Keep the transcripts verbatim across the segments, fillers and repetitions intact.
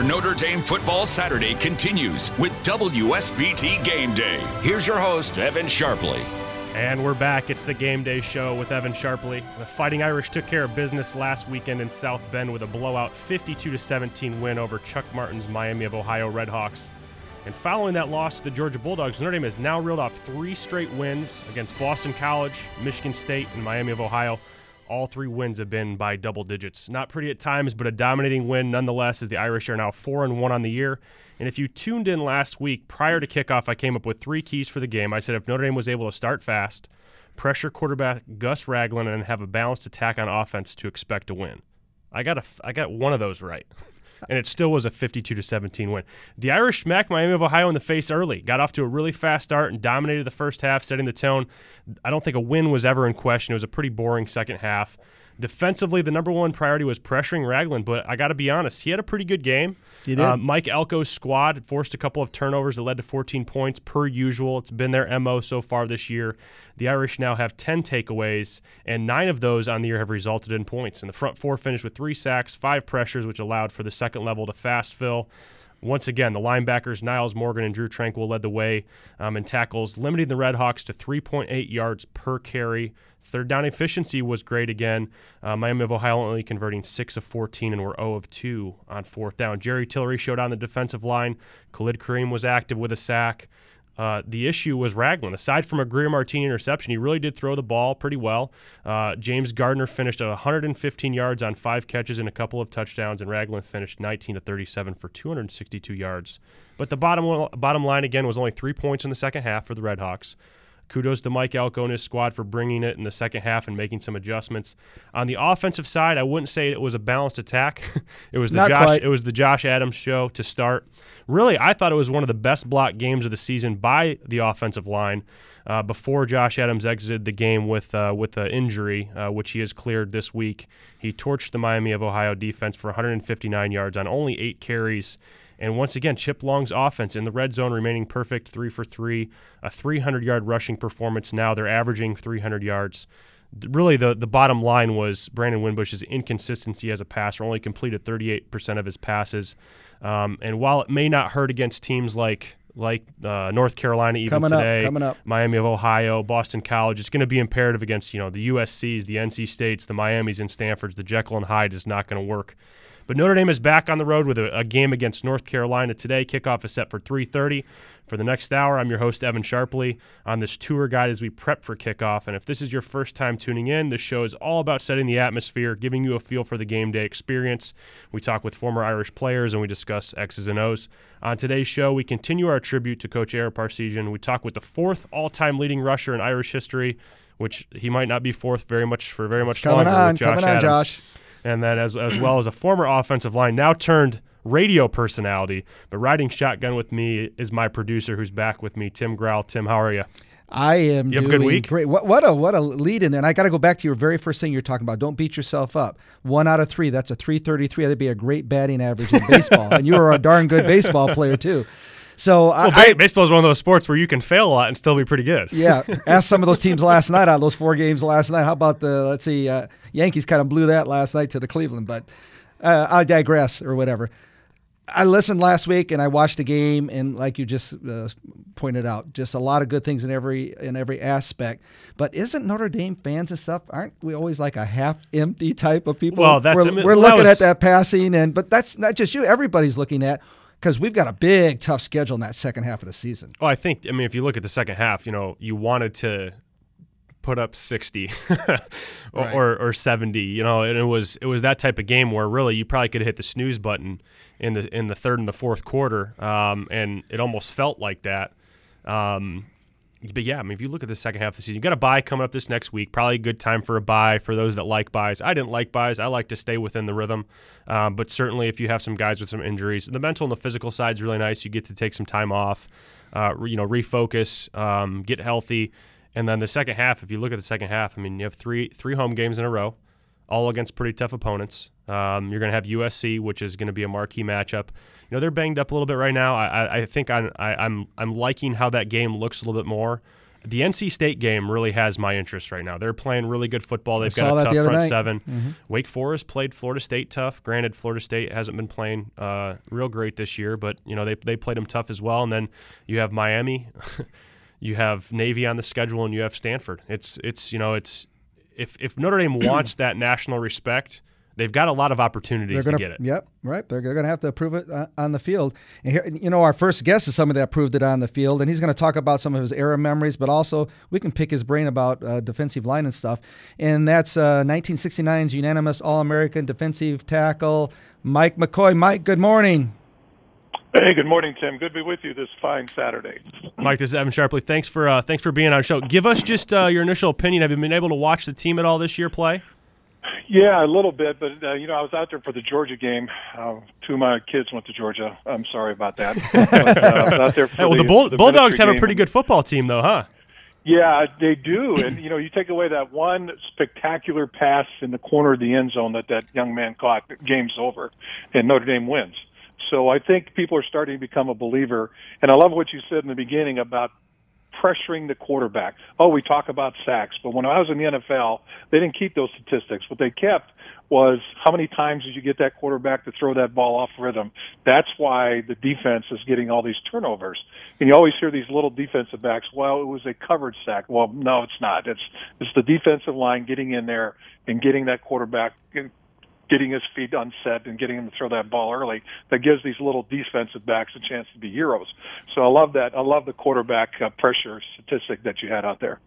Notre Dame Football Saturday continues with W S B T Game Day. Here's your host, Evan Sharpley. And we're back. It's the Game Day Show with Evan Sharpley. The Fighting Irish took care of business last weekend in South Bend with a blowout fifty-two to seventeen win over Chuck Martin's Miami of Ohio Redhawks. And following that loss to the Georgia Bulldogs, Notre Dame has now reeled off three straight wins against Boston College, Michigan State, and Miami of Ohio. All three wins have been by double digits. Not pretty at times, but a dominating win nonetheless, as the Irish are now four and one on the year. And if you tuned in last week, prior to kickoff, I came up with three keys for the game. I said if Notre Dame was able to start fast, pressure quarterback Gus Ragland, and have a balanced attack on offense to expect a win. I got a, I got one of those right. And it still was a fifty-two to seventeen win. The Irish smacked Miami of Ohio in the face early, got off to a really fast start and dominated the first half, setting the tone. I don't think a win was ever in question. It was a pretty boring second half. Defensively, the number one priority was pressuring Ragland, but I got to be honest, he had a pretty good game. He did. Uh, Mike Elko's squad forced a couple of turnovers that led to fourteen points per usual. It's been their M O so far this year. The Irish now have ten takeaways, and nine of those on the year have resulted in points. And the front four finished with three sacks, five pressures, which allowed for the second level to fast fill. Once again, the linebackers Niles Morgan and Drew Tranquil led the way um, in tackles, limiting the Redhawks to three point eight yards per carry. Third down efficiency was great again. Uh, Miami of Ohio only converting six of fourteen and were zero of two on fourth down. Jerry Tillery showed on the defensive line. Khalid Kareem was active with a sack. Uh, the issue was Ragland. Aside from a Greer Martini interception, he really did throw the ball pretty well. Uh, James Gardner finished at one hundred fifteen yards on five catches and a couple of touchdowns, and Ragland finished nineteen to thirty-seven for two hundred sixty-two yards. But the bottom bottom line, again, was only three points in the second half for the Redhawks. Kudos to Mike Elko and his squad for bringing it in the second half and making some adjustments. On the offensive side, I wouldn't say it was a balanced attack. it was the Not Josh quite. it was the Josh Adams show to start. Really, I thought it was one of the best block games of the season by the offensive line uh, before Josh Adams exited the game with uh, with an injury, uh, which he has cleared this week. He torched the Miami of Ohio defense for one hundred fifty-nine yards on only eight carries. And once again, Chip Long's offense in the red zone remaining perfect, three for three, a three hundred yard rushing performance. Now they're averaging three hundred yards. Really, the, the bottom line was Brandon Winbush's inconsistency as a passer, only completed thirty-eight percent of his passes. Um, and while it may not hurt against teams like like uh, North Carolina even coming today, up, coming up. Miami of Ohio, Boston College, it's going to be imperative against you know the U S Cs, the N C States, the Miamis and Stanfords. The Jekyll and Hyde is not going to work. But Notre Dame is back on the road with a, a game against North Carolina today. Kickoff is set for three thirty. For the next hour, I'm your host, Evan Sharpley, on this tour guide as we prep for kickoff. And if this is your first time tuning in, this show is all about setting the atmosphere, giving you a feel for the game day experience. We talk with former Irish players, and we discuss X's and O's. On today's show, we continue our tribute to Coach Ara Parseghian. We talk with the fourth all-time leading rusher in Irish history, which he might not be fourth very much for very much it's coming longer on, with Josh coming on, Adams. Josh. And then as as well as a former offensive line, now turned radio personality, but riding shotgun with me is my producer who's back with me, Tim Grau. Tim, how are you? I am You have a doing good week? great. What, what a what a lead in there. And I got to go back to your very first thing you're talking about. Don't beat yourself up. One out of three. That's a three thirty-three. That'd be a great batting average in baseball. And you were a darn good baseball player too. So Well, I, ba- baseball is one of those sports where you can fail a lot and still be pretty good. yeah, ask some of those teams last night on those four games last night. How about the, let's see, uh, Yankees kind of blew that last night to the Cleveland, but uh, I digress or whatever. I listened last week and I watched the game, and like you just uh, pointed out, just a lot of good things in every in every aspect. But isn't Notre Dame fans and stuff, aren't we always like a half-empty type of people? Well, that's- we're, I mean, we're that looking was- at that passing, and but that's not just you. Everybody's looking at, because we've got a big, tough schedule in that second half of the season. Well, I think, I mean, if you look at the second half, you know, you wanted to put up sixty or, Right. or or seventy, you know, and it was it was that type of game where really you probably could have hit the snooze button in the in the third and the fourth quarter, um, and it almost felt like that. Um, but yeah, I mean, if you look at the second half of the season, you got a bye coming up this next week. Probably a good time for a bye for those that like byes. I didn't like byes. I like to stay within the rhythm. Um, but certainly, if you have some guys with some injuries, the mental and the physical side is really nice. You get to take some time off, uh, you know, refocus, um, get healthy. And then the second half, if you look at the second half, I mean, you have three three home games in a row, all against pretty tough opponents. Um, you're going to have U S C, which is going to be a marquee matchup. You know, they're banged up a little bit right now. I, I, I think I'm, I, I'm I'm liking how that game looks a little bit more The N C State game really has my interest right now. They're playing really good football. They've I got a tough front night. seven. Mm-hmm. Wake Forest played Florida State tough. Granted, Florida State hasn't been playing uh, real great this year, but you know they they played them tough as well. And then you have Miami, you have Navy on the schedule, and you have Stanford. It's it's you know it's if if Notre Dame wants that national respect, they've got a lot of opportunities gonna, to get it. Yep, right. They're, they're going to have to prove it uh, on the field. And here, you know, our first guest is somebody that proved it on the field, and he's going to talk about some of his era memories, but also we can pick his brain about uh, defensive line and stuff. And that's uh, nineteen sixty-nine's unanimous All-American defensive tackle, Mike McCoy. Mike, good morning. Hey, good morning, Tim. Good to be with you this fine Saturday. Mike, this is Evan Sharpley. Thanks for uh, thanks for being on the show. Give us just uh, your initial opinion. Have you been able to watch the team at all this year play? Yeah, a little bit, but uh, you know, I was out there for the Georgia game. Uh, two of my kids went to Georgia. I'm sorry about that. But, uh, I was out there for hey, well, the, the, Bull- the Bulldogs have a game. pretty good football team, though, huh? Yeah, they do. And you know, you take away that one spectacular pass in the corner of the end zone that that young man caught, game's over, and Notre Dame wins. So I think people are starting to become a believer. And I love what you said in the beginning about pressuring the quarterback. Oh, we talk about sacks, but when I was in the N F L, they didn't keep those statistics. What they kept was how many times did you get that quarterback to throw that ball off rhythm. That's why the defense is getting all these turnovers. And you always hear these little defensive backs, well, it was a covered sack. Well, no, it's not. It's it's the defensive line getting in there and getting that quarterback, getting his feet unset and getting him to throw that ball early that gives these little defensive backs a chance to be heroes. So I love that. I love the quarterback uh, pressure statistic that you had out there.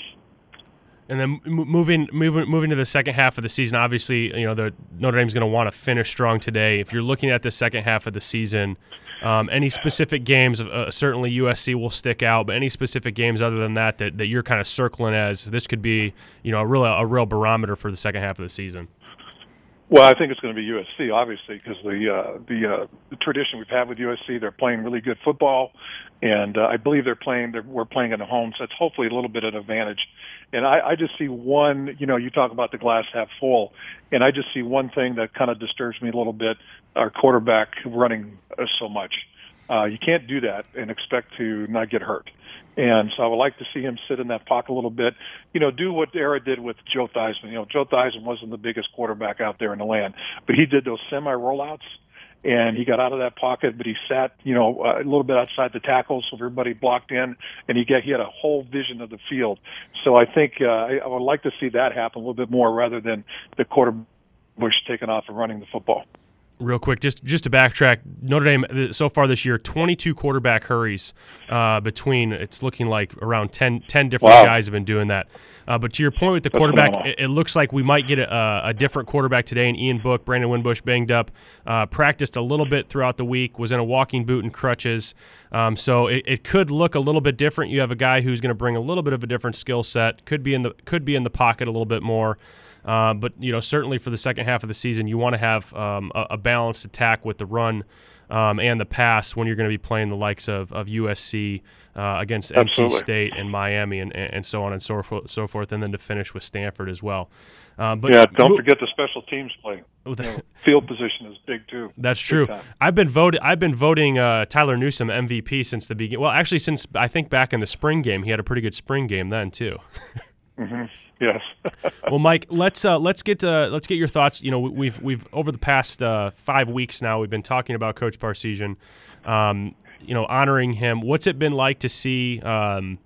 And then moving moving moving to the second half of the season, obviously, you know, the Notre Dame's going to want to finish strong today. If you're looking at the second half of the season, um, any specific games, uh, certainly U S C will stick out, but any specific games other than that that, that you're kind of circling as this could be, you know, a real a real barometer for the second half of the season? Well, I think it's going to be U S C, obviously, because the uh, the, uh, the tradition we've had with U S C, they're playing really good football, and uh, I believe they're playing. They're, we're playing at home, so it's hopefully a little bit of an advantage. And I, I just see one. You know, you talk about the glass half full, and I just see one thing that kind of disturbs me a little bit: our quarterback running uh, so much. Uh, you can't do that and expect to not get hurt. And so I would like to see him sit in that pocket a little bit, you know, do what Era did with Joe Theismann. You know, Joe Theismann wasn't the biggest quarterback out there in the land, but he did those semi-rollouts, and he got out of that pocket, but he sat, you know, a little bit outside the tackles so everybody blocked in, and he got, he had a whole vision of the field. So I think uh, I, I would like to see that happen a little bit more rather than the quarterback taking off and running the football. Real quick, just just to backtrack, Notre Dame so far this year, twenty-two quarterback hurries uh, between. It's looking like around ten, ten different wow. guys have been doing that. Uh, but to your point with the That's quarterback, phenomenal. it, it looks like we might get a, a different quarterback today. And Ian Book, Brandon Winbush banged up, uh, practiced a little bit throughout the week, was in a walking boot and crutches. Um, so it, it could look a little bit different. You have a guy who's going to bring a little bit of a different skill set. Could be in the could be in the pocket a little bit more. Uh, but, you know, certainly for the second half of the season, you want to have um, a, a balanced attack with the run um, and the pass when you're going to be playing the likes of, of U S C uh, against Absolutely. M C State and Miami and, and so on and so forth, so forth, and then to finish with Stanford as well. Uh, but yeah, don't mo- forget the special teams play. You know, field position is big, too. That's Big true. time. I've been voted. I've been voting uh, Tyler Newsome M V P since the beginning. Well, actually, since I think back in the spring game, he had a pretty good spring game then, too. Mm-hmm. Yes. Well, Mike, let's uh, let's get uh, let's get your thoughts. You know, we've we've over the past uh, five weeks now, we've been talking about Coach Parseghian. Um, you know, honoring him. What's it been like to see um,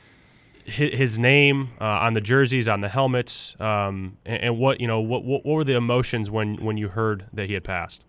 his, his name uh, on the jerseys, on the helmets, um, and, and what you know? What, what what were the emotions when when you heard that he had passed?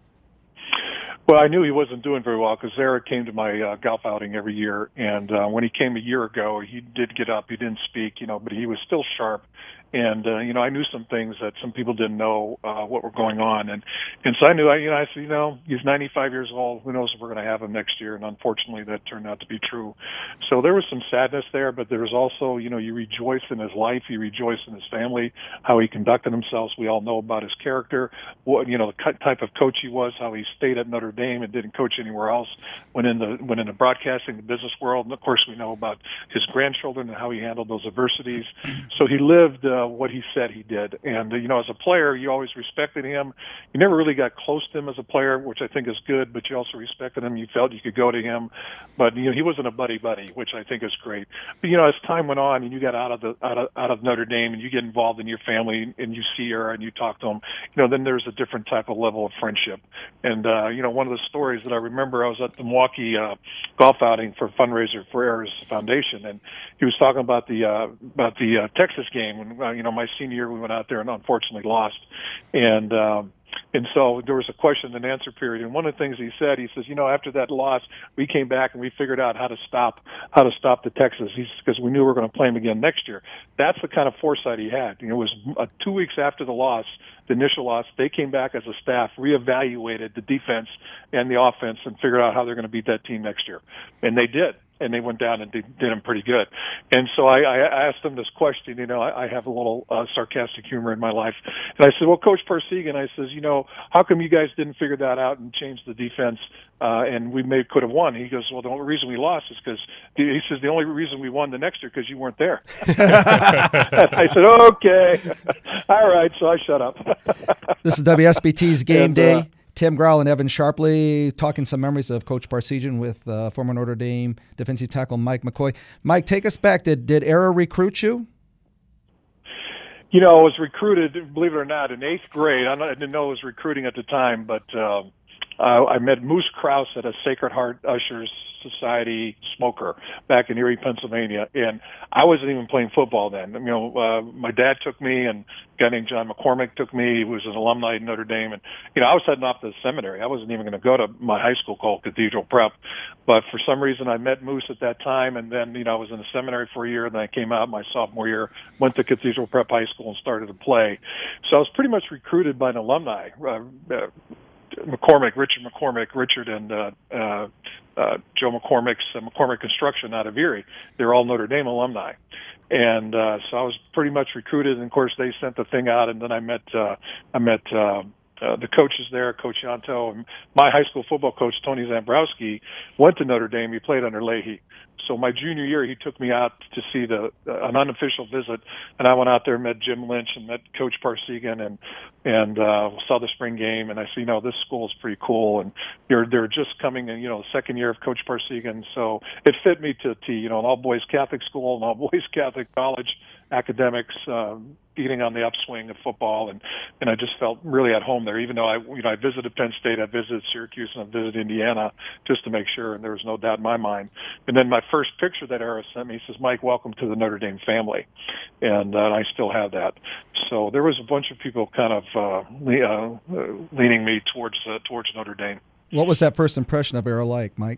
Well, I knew he wasn't doing very well because Eric came to my uh, golf outing every year, and uh, when he came a year ago, he did get up. He didn't speak, you know, but he was still sharp. And, uh, you know, I knew some things that some people didn't know uh, what were going on. And, and so I knew, I, you know, I said, you know, he's ninety-five years old. Who knows if we're going to have him next year? And unfortunately, that turned out to be true. So there was some sadness there, but there was also, you know, you rejoice in his life. You rejoice in his family, how he conducted himself. We all know about his character, what, you know, the type of coach he was, how he stayed at Notre Dame and didn't coach anywhere else when in the, when in the broadcasting, the business world. And of course, we know about his grandchildren and how he handled those adversities. So he lived, uh, uh, what he said he did. And, uh, you know, as a player, you always respected him. You never really got close to him as a player, which I think is good, but you also respected him. You felt you could go to him. But, you know, he wasn't a buddy-buddy, which I think is great. But, you know, as time went on and you got out of the out of, out of Notre Dame and you get involved in your family and you see her and you talk to him, you know, then there's a different type of level of friendship. And, uh, you know, one of the stories that I remember, I was at the Milwaukee uh, golf outing for a fundraiser for Era's Foundation, and he was talking about the uh, about the uh, Texas game. When, uh, you know, my senior year, we went out there and unfortunately lost. And, um, And so there was a question and answer period. And one of the things he said, he says, you know, after that loss, we came back and we figured out how to stop, how to stop the Texas. He says, because we knew we were going to play them again next year. That's the kind of foresight he had. You know, it was uh, two weeks after the loss, the initial loss, they came back as a staff, reevaluated the defense and the offense and figured out how they're going to beat that team next year. And they did. And they went down and did, did them pretty good. And so I, I asked him this question. You know, I, I have a little uh, sarcastic humor in my life. And I said, well, Coach Parsegian, I says, you know, how come you guys didn't figure that out and change the defense uh, and we may could have won? He goes, well, the only reason we lost is because, he says, the only reason we won the next year because you weren't there. I said, okay. All right, so I shut up. This is W S B T's Game and, Day. Uh, Tim Growell and Evan Sharpley talking some memories of Coach Parsegian with uh, former Notre Dame defensive tackle Mike McCoy. Mike, take us back. Did did Era recruit you? You know, I was recruited, believe it or not, in eighth grade. I didn't know I was recruiting at the time, but uh, I met Moose Krause at a Sacred Heart Ushers Society smoker back in Erie, Pennsylvania, and I wasn't even playing football then. You know, uh, my dad took me, and a guy named John McCormick took me. He was an alumni at Notre Dame, and you know, I was heading off to the seminary. I wasn't even going to go to my high school called Cathedral Prep, but for some reason I met Moose at that time, and then you know I was in the seminary for a year, and then I came out my sophomore year, went to Cathedral Prep High School, and started to play. So I was pretty much recruited by an alumni. Uh, uh, McCormick, Richard McCormick, Richard and uh, uh, uh, Joe McCormick's uh, McCormick Construction out of Erie. They're all Notre Dame alumni. And uh, so I was pretty much recruited, and of course they sent the thing out, and then I met uh, I met uh, uh, the coaches there, Coach Yanto, and my high school football coach, Tony Zambrowski, went to Notre Dame. He played under Leahy. So my junior year, he took me out to see the uh, an unofficial visit, and I went out there and met Jim Lynch and met Coach Parsegian and and uh, saw the spring game. And I said, you know, this school is pretty cool, and they're they're just coming in, you know, the second year of Coach Parsegian. So it fit me to a T. You know, an all boys Catholic school, an all boys Catholic college, academics, uh, getting on the upswing of football, and and I just felt really at home there. Even though I you know I visited Penn State, I visited Syracuse, and I visited Indiana just to make sure, and there was no doubt in my mind. And then my first picture that Era sent me, he says, Mike, welcome to the Notre Dame family. And uh, I still have that. So there was a bunch of people kind of uh, le- uh, leaning me towards uh, towards Notre Dame. What was that first impression of Era like, Mike?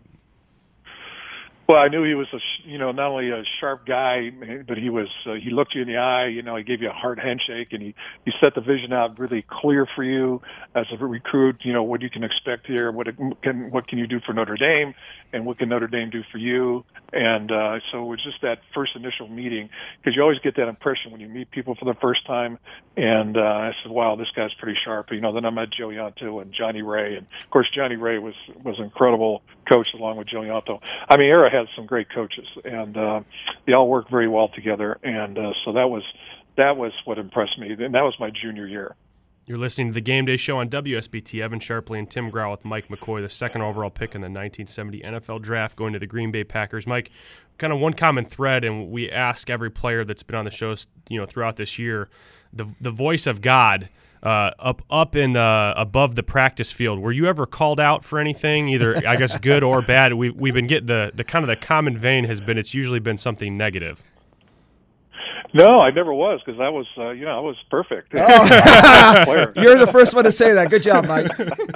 Well, I knew he was a, you know, not only a sharp guy, but he was, uh, he looked you in the eye, you know, he gave you a hard handshake, and he, he set the vision out really clear for you as a recruit, you know, what you can expect here, what it can, what can you do for Notre Dame, and what can Notre Dame do for you. And uh, so it was just that first initial meeting, because you always get that impression when you meet people for the first time. And uh, I said, wow, this guy's pretty sharp. You know, then I met Joe Yanto and Johnny Ray. And, of course, Johnny Ray was, was an incredible coach along with Joe Yanto. I mean, Era had some great coaches, and uh, they all worked very well together. And uh, so that was that was what impressed me. And that was my junior year. You're listening to the Game Day Show on W S B T. Evan Sharpley and Tim Growell with Mike McCoy, the second overall pick in the nineteen seventy N F L Draft, going to the Green Bay Packers. Mike, kind of one common thread, and we ask every player that's been on the show, you know, throughout this year, the the voice of God uh, up up in uh, above the practice field. Were you ever called out for anything, either I guess good or bad? We we've been getting the the kind of the common vein has been it's usually been something negative. No, I never was, because I was, uh, you know, I was perfect. Oh. You're the first one to say that. Good job, Mike.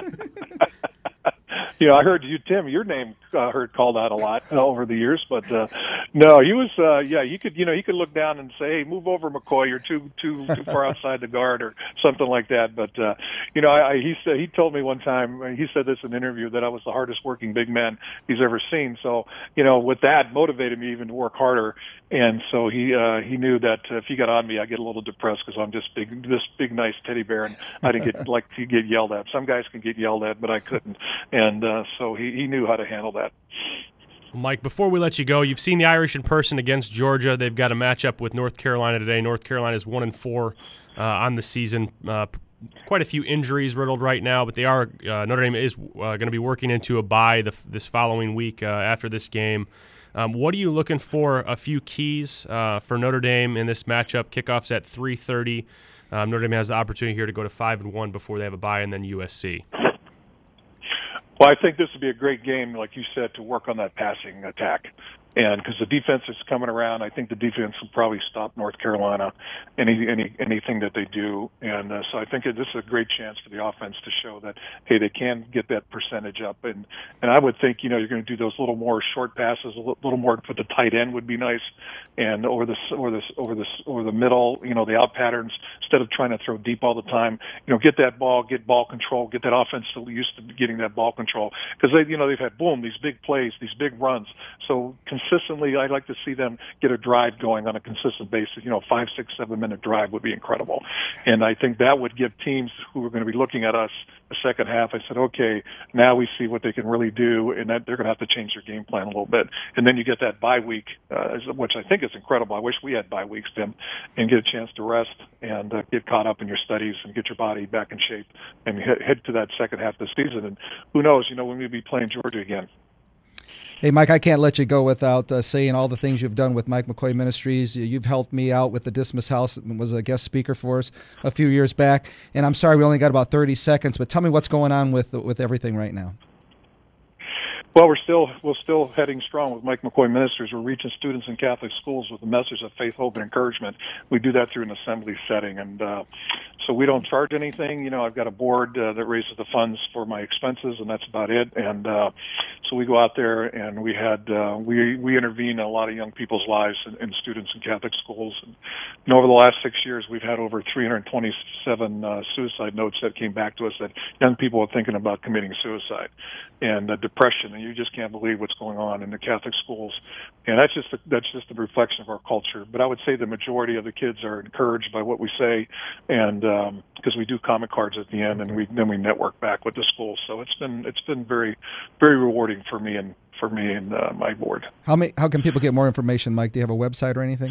You know, I heard you, Tim, your name uh, heard called out a lot uh, over the years, but uh, no, he was, uh, yeah, you could, you know, he could look down and say, hey, move over, McCoy, you're too, too, too far outside the guard or something like that. But, uh, you know, I, I, he said, he told me one time, he said this in an interview, that I was the hardest working big man he's ever seen. So, you know, with that motivated me even to work harder. And so he, uh, he knew that if he got on me, I get a little depressed because I'm just big, this big, nice teddy bear, and I didn't get like to get yelled at. Some guys can get yelled at, but I couldn't. And, uh, so he, he knew how to handle that. Mike, before we let you go, you've seen the Irish in person against Georgia. They've got a matchup with North Carolina today. North Carolina is one and four uh, on the season. Uh, quite a few injuries riddled right now, but they are uh, Notre Dame is uh, going to be working into a bye the, this following week uh, after this game. Um, what are you looking for? A few keys uh, for Notre Dame in this matchup. Kickoffs at three thirty. Um, Notre Dame has the opportunity here to go to five and one before they have a bye, and then U S C. Well, I think this would be a great game, like you said, to work on that passing attack. And because the defense is coming around, I think the defense will probably stop North Carolina, any any anything that they do. And uh, so I think this is a great chance for the offense to show that, hey, they can get that percentage up. And and I would think, you know, you're going to do those little more short passes, a little more for the tight end would be nice, and over the over the over the over the middle, you know, the out patterns instead of trying to throw deep all the time. You know, get that ball, get ball control, get that offense so used to getting that ball control because they, you know, they've had boom these big plays, these big runs. So consistently, I'd like to see them get a drive going on a consistent basis. You know, five, six, seven minute drive would be incredible. And I think that would give teams who are going to be looking at us the second half, I said, okay, now we see what they can really do, and that they're going to have to change their game plan a little bit. And then you get that bye week, uh, which I think is incredible. I wish we had bye weeks, Tim, and get a chance to rest and uh, get caught up in your studies and get your body back in shape and head, head to that second half of the season. And who knows, you know, we may be playing Georgia again. Hey, Mike, I can't let you go without uh, saying all the things you've done with Mike McCoy Ministries. You've helped me out with the Dismas House, was a guest speaker for us a few years back. And I'm sorry we only got about thirty seconds, but tell me what's going on with with everything right now. Well, we're still we're still heading strong with Mike McCoy Ministries. We're reaching students in Catholic schools with a message of faith, hope, and encouragement. We do that through an assembly setting, and uh, so we don't charge anything. You know, I've got a board uh, that raises the funds for my expenses, and that's about it. And uh, so we go out there and we had uh, we we intervene in a lot of young people's lives and, and students in Catholic schools. And, and over the last six years, we've had over three hundred twenty-seven uh, suicide notes that came back to us that young people are thinking about committing suicide and uh, depression. And you just can't believe what's going on in the Catholic schools, and that's just a, that's just a reflection of our culture. But I would say the majority of the kids are encouraged by what we say, and because um, we do comic cards at the end, and we then we network back with the schools. So it's been it's been very very rewarding for me and for me and uh, my board. How may, how can people get more information, Mike? Do you have a website or anything?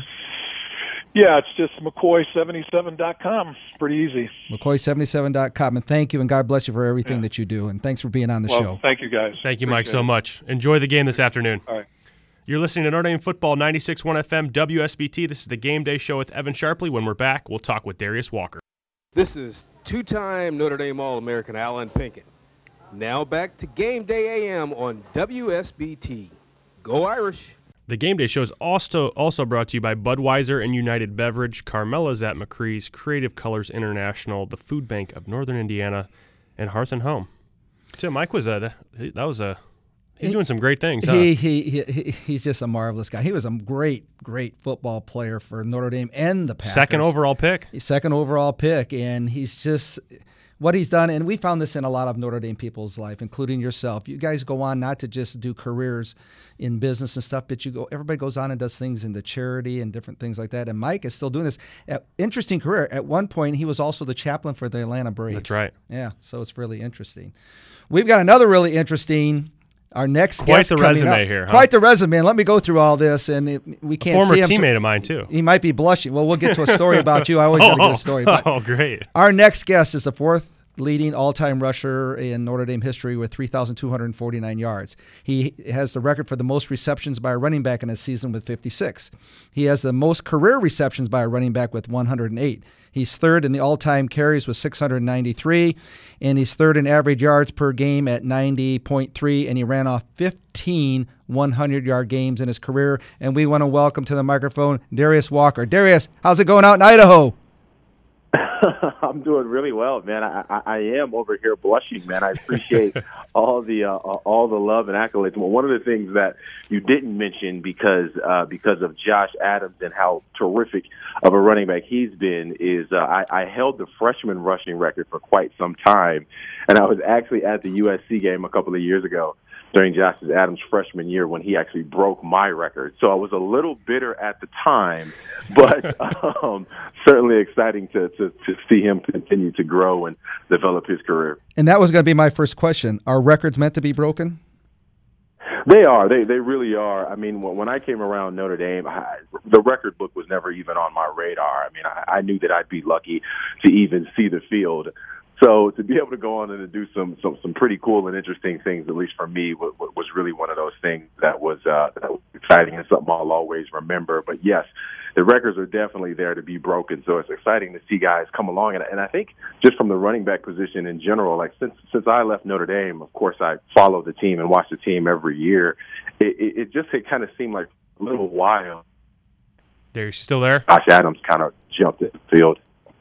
Yeah, it's just McCoy seventy-seven dot com. Pretty easy. McCoy seventy-seven dot com. And thank you, and God bless you for everything yeah. that you do. And thanks for being on the well, show. Thank you, guys. Thank you, Appreciate Mike, so it. much. Enjoy the game this afternoon. All right. You're listening to Notre Dame Football, ninety-six point one F M, W S B T. This is the Game Day Show with Evan Sharpley. When we're back, we'll talk with Darius Walker. This is two-time Notre Dame All-American Alan Pinkett. Now back to Game Day A M on W S B T. Go Irish. The Game Day Show is also also brought to you by Budweiser and United Beverage, Carmela's at McCree's, Creative Colors International, the Food Bank of Northern Indiana, and Hearth and Home. Tim, Mike was a that was a he's he, doing some great things. Huh? He, he he he's just a marvelous guy. He was a great great football player for Notre Dame and the Packers. Second overall pick. Second overall pick, and he's just. What he's done, and we found this in a lot of Notre Dame people's life, including yourself. You guys go on not to just do careers in business and stuff, but you go. Everybody goes on and does things into charity and different things like that. And Mike is still doing this. At, interesting career. At one point, he was also the chaplain for the Atlanta Braves. That's right. Yeah, so it's really interesting. We've got another really interesting. Our next Quite guest the coming resume up. here. Huh? Quite the resume. Let me go through all this, and it, we can't a former see him. teammate so, of mine too. He might be blushing. Well, we'll get to a story about you. I always oh, have a good story. But oh, great. Our next guest is the fourth leading all-time rusher in Notre Dame history with three thousand two hundred forty-nine yards. He has the record for the most receptions by a running back in a season with fifty-six. He has the most career receptions by a running back with one hundred eight. He's third in the all-time carries with six hundred ninety-three, and he's third in average yards per game at ninety point three, and he ran off fifteen hundred-yard games in his career. And we want to welcome to the microphone Darius Walker. Darius, how's it going out in Idaho? I'm doing really well, man. I, I, I am over here blushing, man. I appreciate all the uh, all the love and accolades. Well, one of the things that you didn't mention because uh, because of Josh Adams and how terrific of a running back he's been is uh, I, I held the freshman rushing record for quite some time, and I was actually at the U S C game a couple of years ago during Josh Adams' freshman year when he actually broke my record. So I was a little bitter at the time, but um, certainly exciting to, to, to see him continue to grow and develop his career. And that was going to be my first question. Are records meant to be broken? They are. They they really are. I mean, when, when I came around Notre Dame, I, the record book was never even on my radar. I mean, I, I knew that I'd be lucky to even see the field. So to be able to go on and to do some, some some pretty cool and interesting things, at least for me, was, was really one of those things that was, uh, that was exciting and something I'll always remember. But yes, the records are definitely there to be broken. So it's exciting to see guys come along. And, and I think just from the running back position in general, like since since I left Notre Dame, of course I follow the team and watch the team every year. It, it, it just it kind of seemed like a little while. There, you still there? Josh Adams kind of jumped in the field.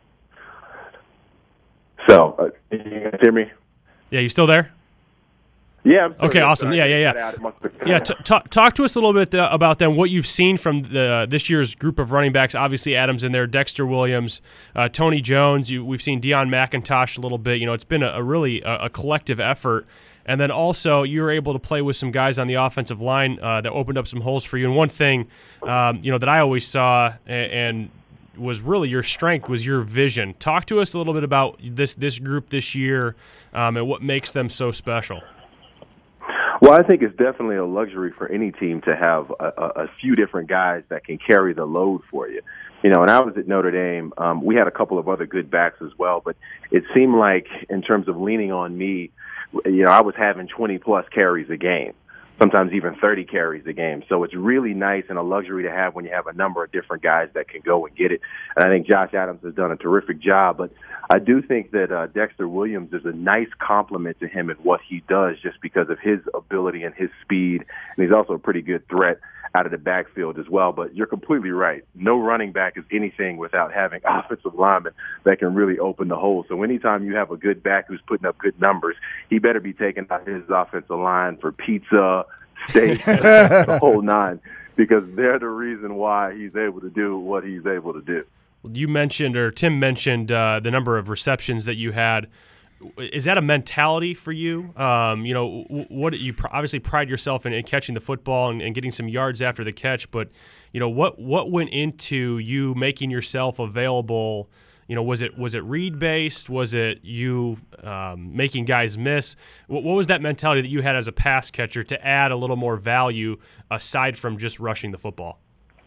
So, uh, can you guys hear me? Yeah, you still there? Yeah. I'm okay, awesome. Yeah, yeah, yeah. Yeah, t- t- talk to us a little bit uh, about then what you've seen from the this year's group of running backs. Obviously, Adams in there, Dexter Williams, uh, Tony Jones. You, we've seen Deion McIntosh a little bit. You know, it's been a, a really a, a collective effort. And then also you were able to play with some guys on the offensive line uh, that opened up some holes for you. And one thing, um, you know, that I always saw and, and was really your strength was your vision. Talk to us a little bit about this this group this year um, and what makes them so special. Well, I think it's definitely a luxury for any team to have a, a, a few different guys that can carry the load for you. You know, when I was at Notre Dame, um, we had a couple of other good backs as well, but it seemed like in terms of leaning on me, you know, I was having twenty-plus carries a game, sometimes even thirty carries a game. So it's really nice and a luxury to have when you have a number of different guys that can go and get it. And I think Josh Adams has done a terrific job. But I do think that uh, Dexter Williams is a nice compliment to him in what he does just because of his ability and his speed. And he's also a pretty good threat out of the backfield as well. But you're completely right. No running back is anything without having offensive linemen that can really open the hole. So anytime you have a good back who's putting up good numbers, he better be taking out his offensive line for pizza, steak, the whole nine, because they're the reason why he's able to do what he's able to do. You mentioned, or Tim mentioned, uh, the number of receptions that you had. Is that a mentality for you? Um, you know, what you pr- obviously pride yourself in, in catching the football and, and getting some yards after the catch, but you know, what what went into you making yourself available? You know, was it was it read based? Was it you um, making guys miss? What, what was that mentality that you had as a pass catcher to add a little more value aside from just rushing the football?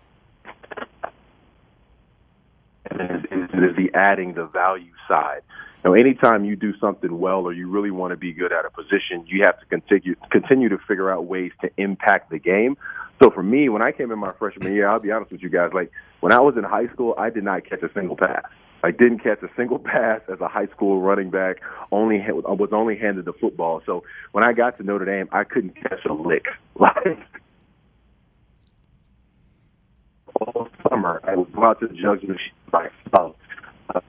It is the adding the value side. You know, anytime you do something well or you really want to be good at a position, you have to continue continue to figure out ways to impact the game. So for me, when I came in my freshman year, I'll be honest with you guys, like when I was in high school, I did not catch a single pass. I didn't catch a single pass as a high school running back. Only I was only handed the football. So when I got to Notre Dame, I couldn't catch a lick. Like all summer, I would go out to the jugs machine myself, uh,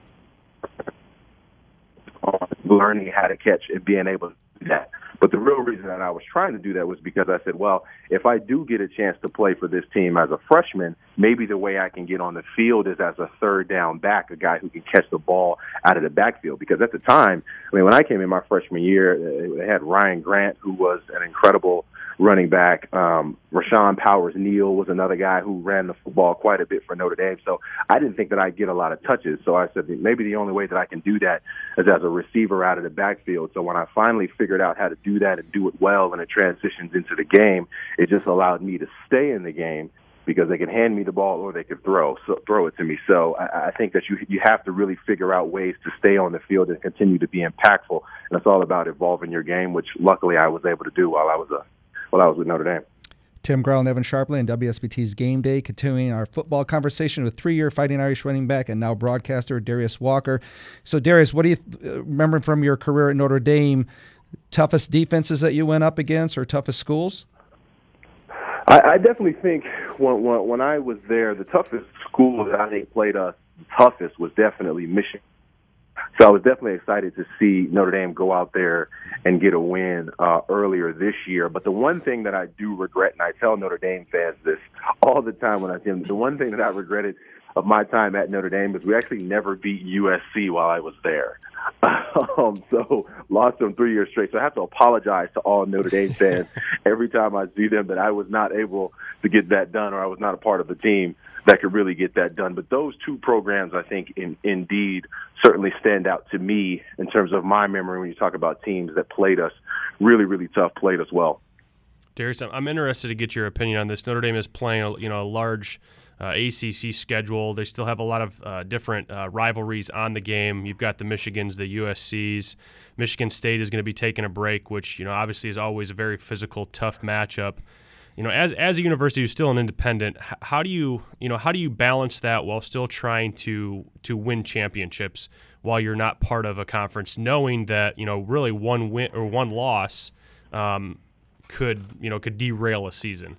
learning how to catch and being able to do that. But the real reason that I was trying to do that was because I said, well, if I do get a chance to play for this team as a freshman, maybe the way I can get on the field is as a third down back, a guy who can catch the ball out of the backfield. Because at the time, I mean, when I came in my freshman year, they had Ryan Grant, who was an incredible running back. Um, Rashawn Powers-Neal was another guy who ran the football quite a bit for Notre Dame. So I didn't think that I'd get a lot of touches. So I said maybe the only way that I can do that is as a receiver out of the backfield. So when I finally figured out how to do that and do it well and it transitions into the game, it just allowed me to stay in the game because they can hand me the ball or they can throw so, throw it to me. So I, I think that you you have to really figure out ways to stay on the field and continue to be impactful. And it's all about evolving your game, which luckily I was able to do while I was a while I was with Notre Dame. Tim Growl and Evan Sharpley and W S B T's Game Day, continuing our football conversation with three-year Fighting Irish running back and now broadcaster Darius Walker. So, Darius, what do you th- remember from your career at Notre Dame? Toughest defenses that you went up against or toughest schools? I, I definitely think when, when, when I was there, the toughest school that I think played us the toughest was definitely Michigan. So I was definitely excited to see Notre Dame go out there and get a win uh, earlier this year. But the one thing that I do regret, and I tell Notre Dame fans this all the time when I see them, the one thing that I regretted of my time at Notre Dame is we actually never beat U S C while I was there. Um, so lost them three years straight. So I have to apologize to all Notre Dame fans every time I see them that I was not able to get that done or I was not a part of the team that could really get that done. But those two programs, I think, in, indeed certainly stand out to me in terms of my memory when you talk about teams that played us really, really tough, played us well. Darius, I'm interested to get your opinion on this. Notre Dame is playing, a, you know, a large uh, A C C schedule. They still have a lot of uh, different uh, rivalries on the game. You've got the Michigans, the U S Cs. Michigan State is going to be taking a break, which, you know, obviously is always a very physical, tough matchup. You know, as as a university who's still an independent, how do you, you know, how do you balance that while still trying to to win championships while you're not part of a conference, knowing that, you know, really one win or one loss um, could, you know, could derail a season?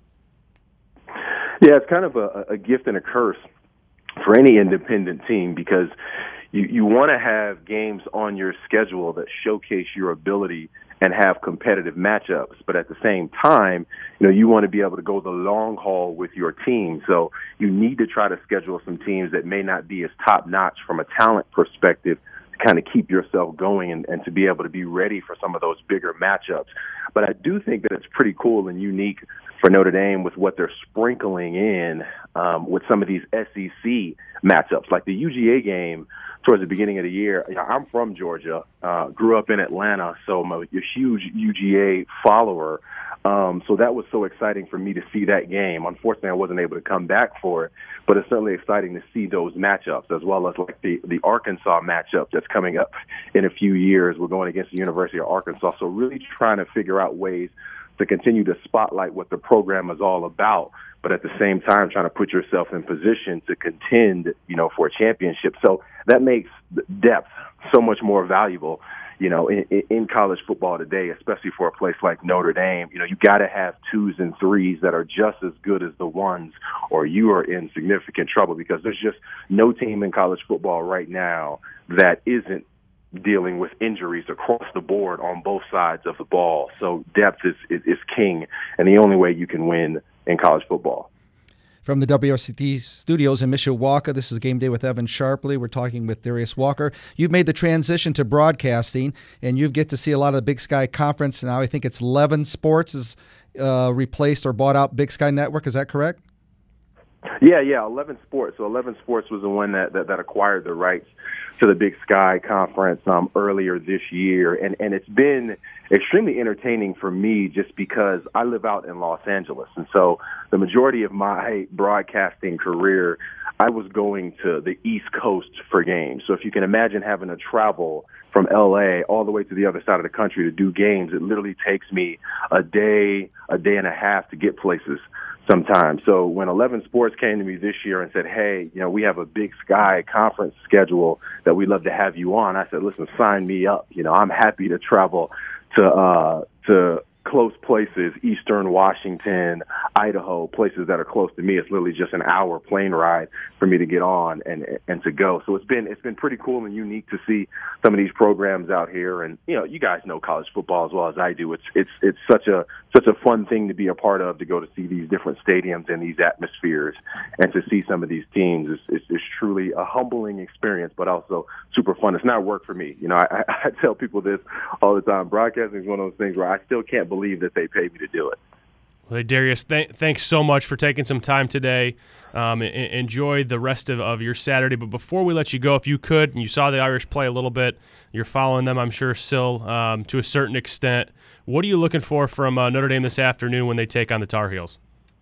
Yeah, it's kind of a, a gift and a curse for any independent team, because you, you want to have games on your schedule that showcase your ability and have competitive matchups. But at the same time, you know, you want to be able to go the long haul with your team. So you need to try to schedule some teams that may not be as top-notch from a talent perspective to kind of keep yourself going and, and to be able to be ready for some of those bigger matchups. But I do think that it's pretty cool and unique for Notre Dame with what they're sprinkling in um, with some of these S E C matchups, like the U G A game towards the beginning of the year. You know, I'm from Georgia, uh, grew up in Atlanta, so I'm a, a huge U G A follower. Um, so that was so exciting for me to see that game. Unfortunately, I wasn't able to come back for it, but it's certainly exciting to see those matchups, as well as like the, the Arkansas matchup that's coming up in a few years. We're going against the University of Arkansas, so really trying to figure out ways to continue to spotlight what the program is all about, but at the same time trying to put yourself in position to contend, you know, for a championship. So that makes depth so much more valuable, you know, in, in college football today, especially for a place like Notre Dame. You know, you got to have twos and threes that are just as good as the ones, or you are in significant trouble, because there's just no team in college football right now that isn't dealing with injuries across the board on both sides of the ball. So depth is, is, is king, and the only way you can win in college football. From the W S B T studios in Mishawaka, this is Game Day with Evan Sharpley. We're talking with Darius Walker. You've made the transition to broadcasting, and you get to see a lot of the Big Sky Conference. Now I think it's eleven Sports has uh, replaced or bought out Big Sky Network. Is that correct? Yeah, yeah, eleven Sports. So eleven Sports was the one that, that, that acquired the rights to the Big Sky Conference um, earlier this year. And, and it's been extremely entertaining for me just because I live out in Los Angeles. And so the majority of my broadcasting career, I was going to the East Coast for games. So if you can imagine having to travel from L A all the way to the other side of the country to do games, it literally takes me a day, a day and a half to get places sometimes. So when eleven Sports came to me this year and said, hey, you know, we have a Big Sky Conference schedule that we'd love to have you on, I said, listen, sign me up. You know, I'm happy to travel to uh, to close places, Eastern Washington, Idaho, places that are close to me. It's literally just an hour plane ride for me to get on and and to go. So it's been it's been pretty cool and unique to see some of these programs out here. And you know, you guys know college football as well as I do. It's it's it's such a such a fun thing to be a part of, to go to see these different stadiums and these atmospheres, and to see some of these teams. It's, it's, it's truly a humbling experience, but also super fun. It's not work for me. You know, I, I tell people this all the time. Broadcasting is one of those things where I still can't believe that they pay me to do it. Well, hey, Darius, th- thanks so much for taking some time today. Um, e- enjoy the rest of, of your Saturday. But before we let you go, if you could, and you saw the Irish play a little bit, you're following them, I'm sure, still um, to a certain extent. What are you looking for from uh, Notre Dame this afternoon when they take on the Tar Heels?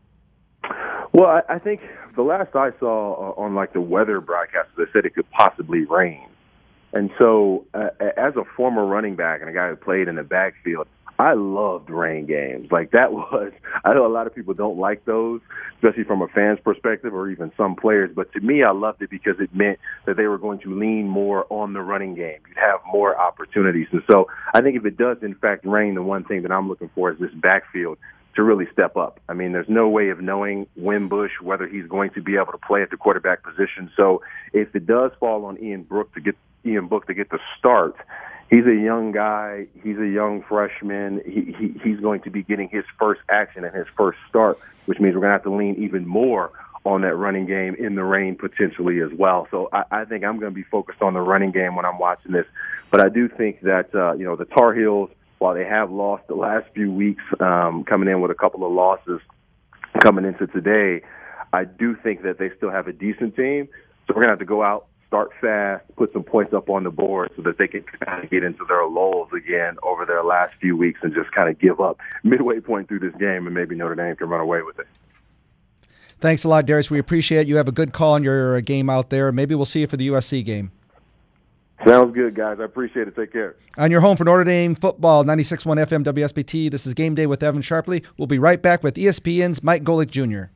Well, I, I think the last I saw uh, on like the weather broadcast, they said it could possibly rain. And so uh, as a former running back and a guy who played in the backfield, I loved rain games. Like that was, I know a lot of people don't like those, especially from a fan's perspective or even some players. But to me, I loved it because it meant that they were going to lean more on the running game. You'd have more opportunities. And so I think if it does, in fact, rain, the one thing that I'm looking for is this backfield to really step up. I mean, there's no way of knowing Wimbush, whether he's going to be able to play at the quarterback position. So if it does fall on Ian Book to get Ian Book to get the start, he's a young guy. He's a young freshman. He, he he's going to be getting his first action and his first start, which means we're going to have to lean even more on that running game in the rain potentially as well. So I, I think I'm going to be focused on the running game when I'm watching this. But I do think that, uh, you know, the Tar Heels, while they have lost the last few weeks, um, coming in with a couple of losses coming into today, I do think that they still have a decent team. So we're going to have to go out, start fast, put some points up on the board so that they can kind of get into their lulls again over their last few weeks and just kind of give up midway point through this game, and maybe Notre Dame can run away with it. Thanks a lot, Darius. We appreciate it. You have a good call on your game out there. Maybe we'll see you for the U S C game. Sounds good, guys. I appreciate it. Take care. On your home for Notre Dame football, ninety-six point one F M W S B T. This is Game Day with Evan Sharpley. We'll be right back with E S P N's Mike Golick Junior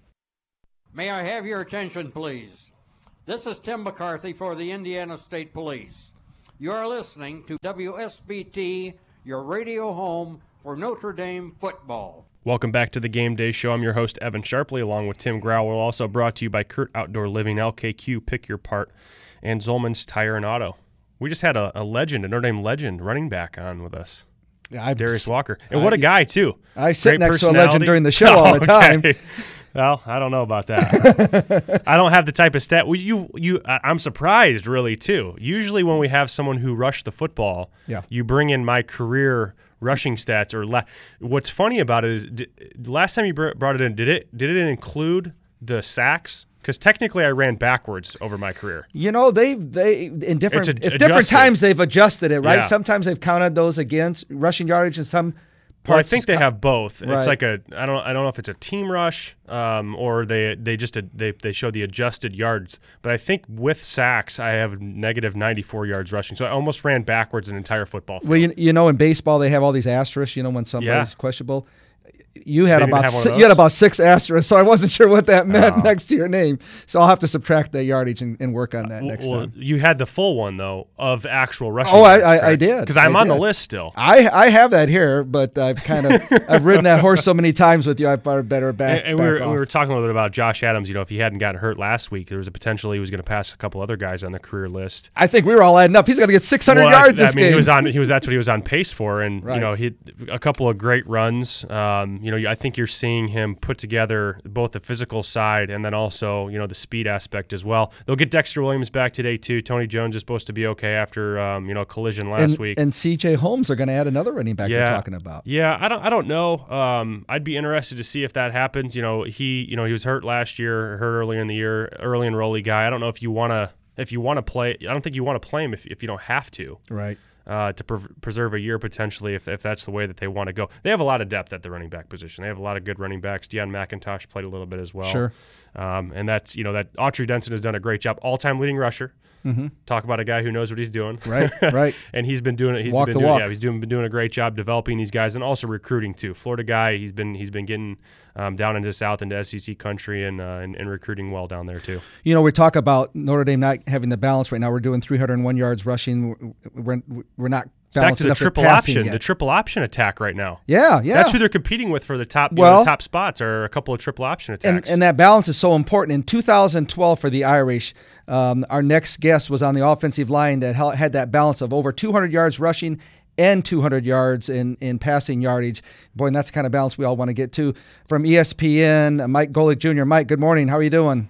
May I have your attention, please? This is Tim McCarthy for the Indiana State Police. You are listening to W S B T, your radio home for Notre Dame football. Welcome back to the Game Day Show. I'm your host, Evan Sharpley, along with Tim Grau. We're also brought to you by Kurt Outdoor Living, L K Q, Pick Your Part, and Zolman's Tire and Auto. We just had a, a legend, a Notre Dame legend, running back on with us, yeah, Darius Walker. And what a guy, too. I sit Great next to a legend during the show oh, all the time. Okay. Well, I don't know about that. I don't have the type of stat. Well, you, you, I'm surprised, really, too. Usually when we have someone who rushed the football, yeah. you bring in my career rushing stats. Or la- What's funny about it is, did, the last time you brought it in, did it did it include the sacks? Because technically, I ran backwards over my career. You know, they they in different a, if different adjusted. times they've adjusted it, right? Yeah. Sometimes they've counted those against rushing yardage, and some parts. Well, I think they have both. Right. It's like a I don't I don't know if it's a team rush um, or they they just they they show the adjusted yards. But I think with sacks, I have negative ninety-four yards rushing. So I almost ran backwards an entire football field. Well, you, you know, in baseball they have all these asterisks. You know, when somebody's Yeah. questionable. You had They didn't about have one of si- those? you had about six asterisks, so I wasn't sure what that meant Oh. next to your name. So I'll have to subtract that yardage and, and work on that Uh, next well, time. you had the full one though of actual rushing. Oh, I- yards, I- I correct? did. Because I'm I on the did. list still. I I have that here, but I've kind of I've ridden that horse so many times with you. I thought better back. And, and back we, were, off. we were talking a little bit about Josh Adams. You know, if he hadn't gotten hurt last week, there was a potential he was going to pass a couple other guys on the career list. I think we were all adding up. He's going to get six hundred Well, yards I, this I mean, game. he was on. He was. That's what he was on pace for, and Right. you know, he a couple of great runs. Um, you know, I think you're seeing him put together both the physical side and then also you know the speed aspect as well. They'll get Dexter Williams back today too. Tony Jones is supposed to be okay after um, you know a collision last and, week. And C J Holmes are going to add another running back. Yeah. You're talking about. Yeah, I don't. I don't know. Um, I'd be interested to see if that happens. You know, he. You know, he was hurt last year, hurt earlier in the year, early enrollee guy. I don't know if you want to. If you want to play, I don't think you want to play him if if you don't have to. Right. Uh, to pre- preserve a year potentially if, if that's the way that they want to go. They have a lot of depth at the running back position. They have a lot of good running backs. Deion McIntosh played a little bit as well. Sure. Um, and that's, you know, that Autry Denson has done a great job. All-time leading rusher. Mm-hmm. Talk about a guy who knows what he's doing. Right, right. And he's been doing it. He's Walk been the doing, walk. Yeah, he's doing been doing a great job developing these guys and also recruiting too. Florida guy. He's been he's been getting um, down into South into S E C country and, uh, and and recruiting well down there too. You know, we talk about Notre Dame not having the balance right now. We're doing three hundred one yards rushing. We're we're not. Back to the enough triple passing option, yet. the triple option attack right now. Yeah, yeah. That's who they're competing with for the top, you know, Well- the top spots are a couple of triple option attacks. And, and that balance is so important. In two thousand twelve for the Irish, um, our next guest was on the offensive line that hel- had that balance of over two hundred yards rushing and two hundred yards in, in passing yardage. Boy, and that's the kind of balance we all want to get to. From E S P N, Mike Golick Junior Mike, good morning. How are you doing?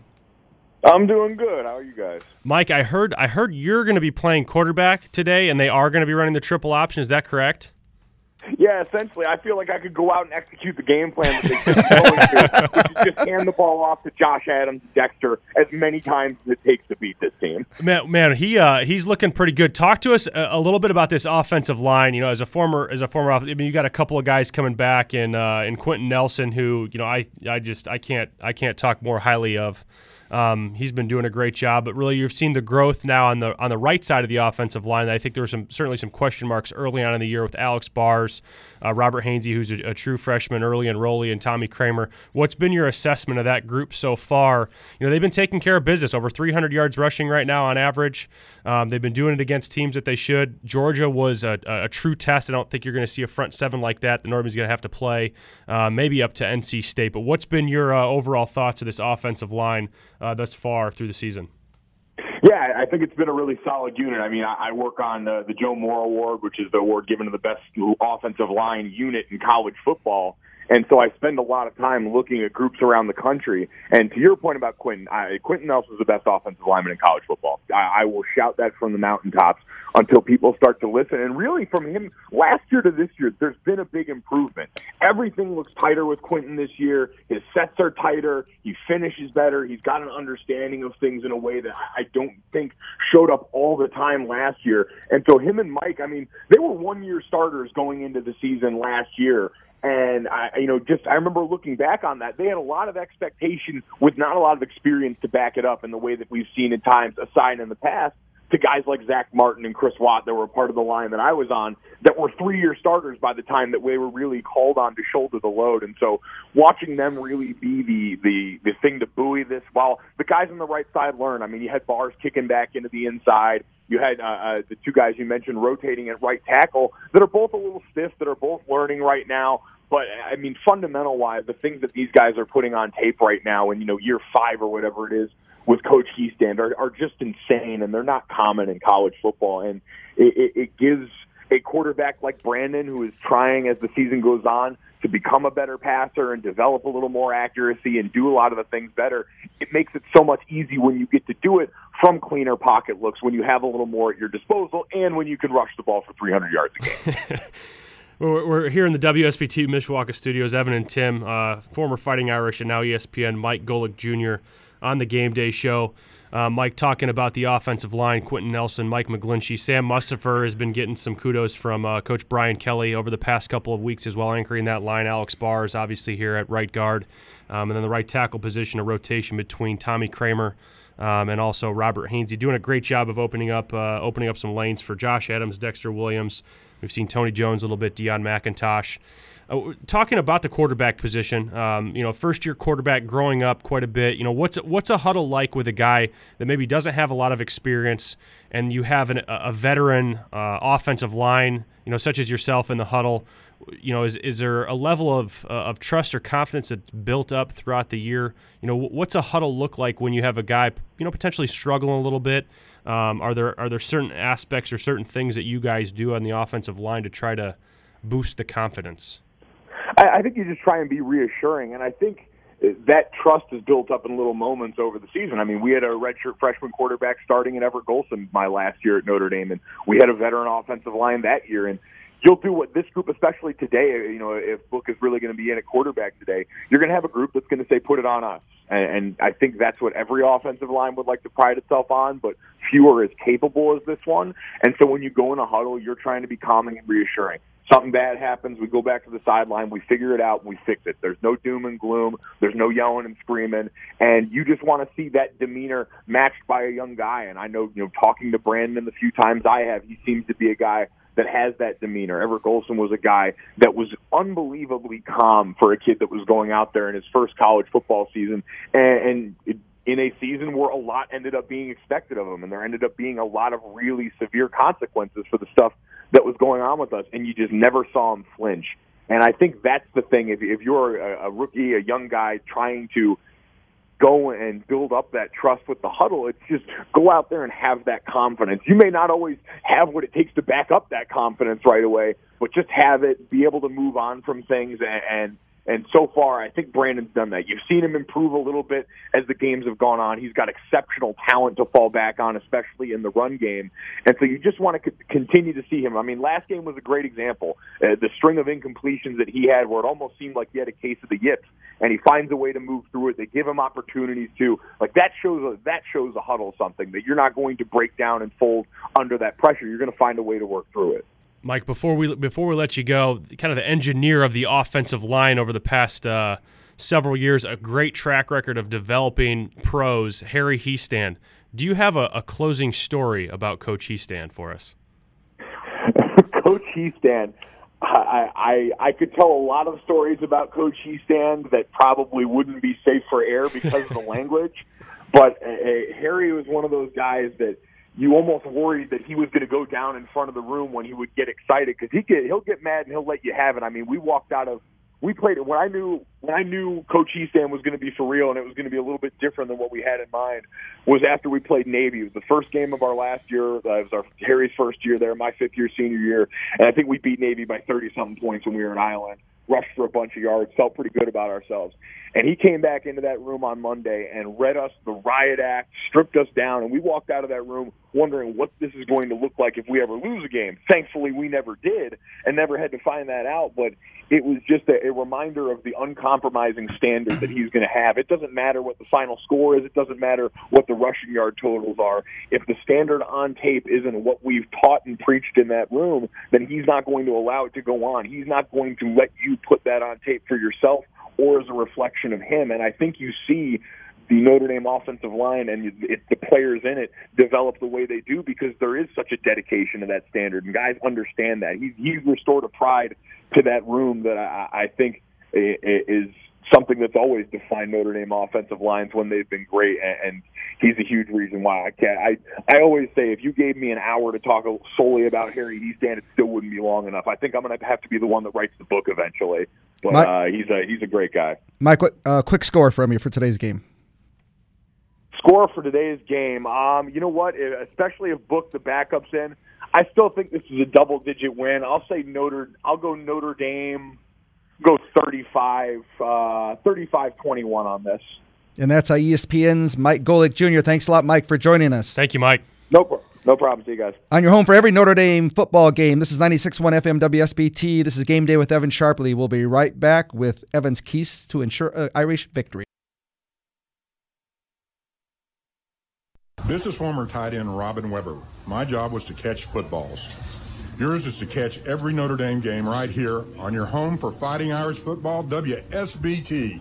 I'm doing good. How are you guys? Mike, I heard I heard you're going to be playing quarterback today, and they are going to be running the triple option. Is that correct? Yeah, essentially, I feel like I could go out and execute the game plan that they keep going to, which is just hand the ball off to Josh Adams, Dexter, as many times as it takes to beat this team. Man, man, he uh, he's looking pretty good. Talk to us a, a little bit about this offensive line. You know, as a former as a former, I mean, you got a couple of guys coming back in uh, in Quentin Nelson, who you know, I I just I can't I can't talk more highly of. Um, he's been doing a great job, but really you've seen the growth now on the on the right side of the offensive line. I think there were some certainly some question marks early on in the year with Alex Bars, uh, Robert Hainsey, who's a, a true freshman, early enrollee, and Tommy Kramer. What's been your assessment of that group so far? You know, they've been taking care of business, over three hundred yards rushing right now on average. Um, they've been doing it against teams that they should. Georgia was a, a, a true test. I don't think you're going to see a front seven like that. The Norby's going to have to play uh, maybe up to N C State. But what's been your uh, overall thoughts of this offensive line uh, thus far through the season? Yeah, I think it's been a really solid unit. I mean, I, I work on the, the Joe Moore Award, which is the award given to the best offensive line unit in college football. And so I spend a lot of time looking at groups around the country. And to your point about Quentin, I, Quentin Nelson's the best offensive lineman in college football. I, I will shout that from the mountaintops until people start to listen. And really, from him last year to this year, there's been a big improvement. Everything looks tighter with Quentin this year. His sets are tighter. He finishes better. He's got an understanding of things in a way that I don't think showed up all the time last year. And so him and Mike, I mean, they were one-year starters going into the season last year. And, I, you know, just I remember looking back on that. They had a lot of expectation with not a lot of experience to back it up in the way that we've seen at times assigned in the past to guys like Zach Martin and Chris Watt that were a part of the line that I was on that were three-year starters by the time that we were really called on to shoulder the load. And so watching them really be the, the, the thing to buoy this while the guys on the right side learn. I mean, you had Bars kicking back into the inside. You had uh, uh, the two guys you mentioned rotating at right tackle that are both a little stiff, that are both learning right now. But, I mean, fundamental-wise, the things that these guys are putting on tape right now in, you know, year five or whatever it is with Coach Hiestand are, are just insane, and they're not common in college football. And it, it, it gives a quarterback like Brandon, who is trying as the season goes on to become a better passer and develop a little more accuracy and do a lot of the things better, it makes it so much easier when you get to do it from cleaner pocket looks, when you have a little more at your disposal, and when you can rush the ball for three hundred yards a game. We're here in the W S B T Mishawaka studios. Evan and Tim, uh, former Fighting Irish and now E S P N, Mike Golick Junior on the Game Day Show. Uh, Mike talking about the offensive line, Quentin Nelson, Mike McGlinchey. Sam Mustipher has been getting some kudos from uh, Coach Brian Kelly over the past couple of weeks as well, anchoring that line. Alex Bars, obviously, here at right guard. Um, and then the right tackle position, a rotation between Tommy Kramer um, and also Robert Hainsey, doing a great job of opening up uh, opening up some lanes for Josh Adams, Dexter Williams. We've seen Tony Jones a little bit, Deion McIntosh. Uh, talking about the quarterback position, um, you know, first-year quarterback growing up quite a bit. You know, what's what's a huddle like with a guy that maybe doesn't have a lot of experience, and you have an, a veteran uh, offensive line, you know, such as yourself in the huddle? You know, is is there a level of uh, of trust or confidence that's built up throughout the year? You know, what's a huddle look like when you have a guy, you know, potentially struggling a little bit? Um, are there are there certain aspects or certain things that you guys do on the offensive line to try to boost the confidence? I, I think you just try and be reassuring, and I think that trust is built up in little moments over the season. I mean, we had a redshirt freshman quarterback starting in Everett Golson my last year at Notre Dame, and we had a veteran offensive line that year, and you'll do what this group, especially today, you know, if Book is really going to be in at quarterback today, you're going to have a group that's going to say, put it on us. And, and I think that's what every offensive line would like to pride itself on, but few are as capable as this one. And so when you go in a huddle, you're trying to be calming and reassuring. Something bad happens, we go back to the sideline, we figure it out, and we fix it. There's no doom and gloom. There's no yelling and screaming. And you just want to see that demeanor matched by a young guy. And I know, you know, talking to Brandon the few times I have, he seems to be a guy that has that demeanor. Everett Golson was a guy that was unbelievably calm for a kid that was going out there in his first college football season, and, and it, in a season where a lot ended up being expected of him, and there ended up being a lot of really severe consequences for the stuff that was going on with us, and you just never saw him flinch. And I think that's the thing. If, if you're a, a rookie, a young guy trying to go and build up that trust with the huddle, it's just go out there and have that confidence. You may not always have what it takes to back up that confidence right away, but just have it, be able to move on from things. And, and, and so far, I think Brandon's done that. You've seen him improve a little bit as the games have gone on. He's got exceptional talent to fall back on, especially in the run game. And so you just want to c- continue to see him. I mean, last game was a great example. Uh, the string of incompletions that he had where it almost seemed like he had a case of the yips, and he finds a way to move through it. They give him opportunities to. Like, that shows a, that shows a huddle something, that you're not going to break down and fold under that pressure. You're going to find a way to work through it. Mike, before we before we let you go, kind of the engineer of the offensive line over the past uh, several years, a great track record of developing pros, Harry Hiestand. Do you have a, a closing story about Coach Hiestand for us? Coach Hiestand, I, I I could tell a lot of stories about Coach Hiestand that probably wouldn't be safe for air because of the language, but uh, Harry was one of those guys that you almost worried that he was going to go down in front of the room when he would get excited, because he get he'll get mad and he'll let you have it. I mean, we walked out of we played it when I knew when I knew Coach Hiestand was going to be for real and it was going to be a little bit different than what we had in mind. Was after we played Navy. It was the first game of our last year. Uh, it was our Harry's first year there, my fifth year, senior year, and I think we beat Navy by thirty something points when we were in Ireland. rushed for a bunch of yards, felt pretty good about ourselves. And he came back into that room on Monday and read us the riot act, stripped us down, and we walked out of that room wondering what this is going to look like if we ever lose a game. Thankfully, we never did and never had to find that out, but it was just a, a reminder of the uncompromising standard that he's going to have. It doesn't matter what the final score is. It doesn't matter what the rushing yard totals are. If the standard on tape isn't what we've taught and preached in that room, then he's not going to allow it to go on. He's not going to let you put that on tape for yourself or as a reflection of him. And I think you see the Notre Dame offensive line and it, the players in it develop the way they do because there is such a dedication to that standard, and guys understand that. He's, he's restored a pride to that room that I, I think is something that's always defined Notre Dame offensive lines when they've been great, and, and he's a huge reason why. I can't. I I always say if you gave me an hour to talk solely about Harry Hiestand, it still wouldn't be long enough. I think I'm going to have to be the one that writes the book eventually. But Mike, uh, he's a he's a great guy. Mike, what uh, quick score from you for today's game? Score for today's game. Um, you know what? Especially if Book the backups in, I still think this is a double-digit win. I'll say Notre. I'll go Notre Dame. Go thirty-five, uh, thirty-five twenty-one on this. And that's our E S P N's Mike Golic Junior Thanks a lot, Mike, for joining us. Thank you, Mike. No, no problem. See you guys. On your home for every Notre Dame football game, this is ninety-six point one F M W S B T. This is Game Day with Evan Sharpley. We'll be right back with Evan's keys to ensure uh, Irish victory. This is former tight end Robin Weber. My job was to catch footballs. Yours is to catch every Notre Dame game right here on your home for Fighting Irish Football, W S B T.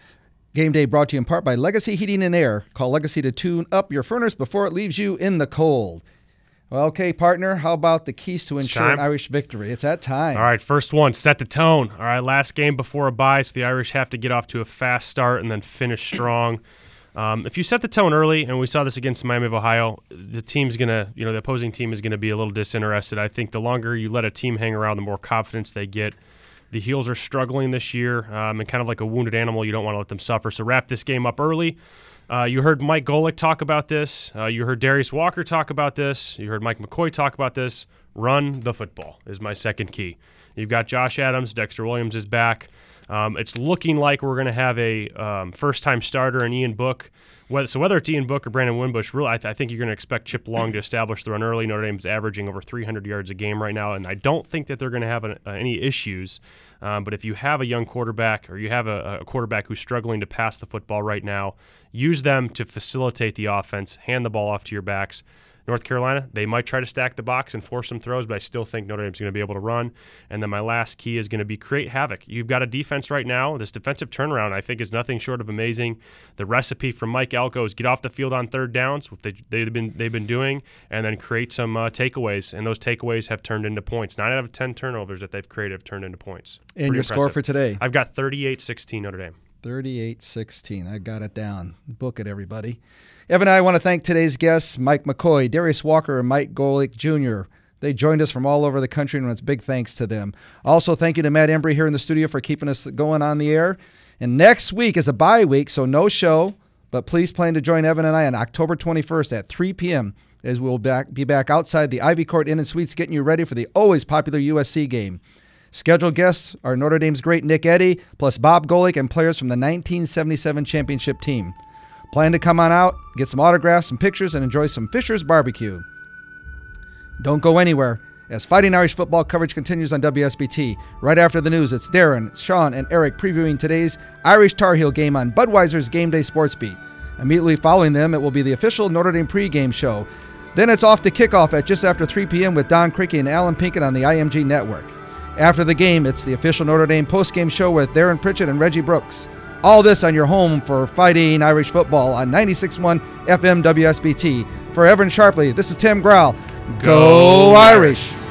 Game Day brought to you in part by Legacy Heating and Air. Call Legacy to tune up your furnace before it leaves you in the cold. Well, okay, partner, how about the keys to ensure an Irish victory? It's that time. All right, first one, set the tone. All right, last game before a bye, so the Irish have to get off to a fast start and then finish strong. Um, if you set the tone early, and we saw this against Miami of Ohio, the team's going to, you know, the opposing team is going to be a little disinterested. I think the longer you let a team hang around, the more confidence they get. The Heels are struggling this year, um, and kind of like a wounded animal, you don't want to let them suffer. So wrap this game up early. Uh, you heard Mike Golic talk about this. Uh, you heard Darius Walker talk about this. You heard Mike McCoy talk about this. Run the football is my second key. You've got Josh Adams. Dexter Williams is back. Um, it's looking like we're going to have a um, first-time starter in Ian Book. Whether, so whether it's Ian Book or Brandon Winbush, really, I, th- I think you're going to expect Chip Long to establish the run early. Notre Dame's averaging over three hundred yards a game right now, and I don't think that they're going to have an, uh, any issues. Um, but if you have a young quarterback or you have a, a quarterback who's struggling to pass the football right now, use them to facilitate the offense, hand the ball off to your backs. North Carolina, they might try to stack the box and force some throws, but I still think Notre Dame's going to be able to run. And then my last key is going to be create havoc. You've got a defense right now. This defensive turnaround, I think, is nothing short of amazing. The recipe from Mike Elko is get off the field on third downs, what they, they've been they've been doing, and then create some uh, takeaways. And those takeaways have turned into points. Nine out of ten turnovers that they've created have turned into points. And Pretty your impressive. Score for today? I've got thirty-eight sixteen Notre Dame. thirty-eight sixteen. I got it down. Book it, everybody. Evan and I want to thank today's guests, Mike McCoy, Darius Walker, and Mike Golic Junior They joined us from all over the country, and it's big thanks to them. Also, thank you to Matt Embry here in the studio for keeping us going on the air. And next week is a bye week, so no show, but please plan to join Evan and I on October twenty-first at three p.m. as we'll back, be back outside the Ivy Court Inn and Suites getting you ready for the always popular U S C game. Scheduled guests are Notre Dame's great Nick Eddy, plus Bob Golic and players from the nineteen seventy-seven championship team. Plan to come on out, get some autographs, some pictures, and enjoy some Fisher's Barbecue. Don't go anywhere, as Fighting Irish football coverage continues on W S B T. Right after the news, it's Darren, Sean, and Eric previewing today's Irish Tar Heel game on Budweiser's Game Day Sports Beat. Immediately following them, it will be the official Notre Dame pregame show. Then it's off to kickoff at just after three p.m. with Don Crickey and Alan Pinkett on the I M G Network. After the game, it's the official Notre Dame postgame show with Darren Pritchett and Reggie Brooks. All this on your home for Fighting Irish football on ninety-six point one F M W S B T. For Evan Sharpley, this is Tim Grau. Go, Go Irish. Irish.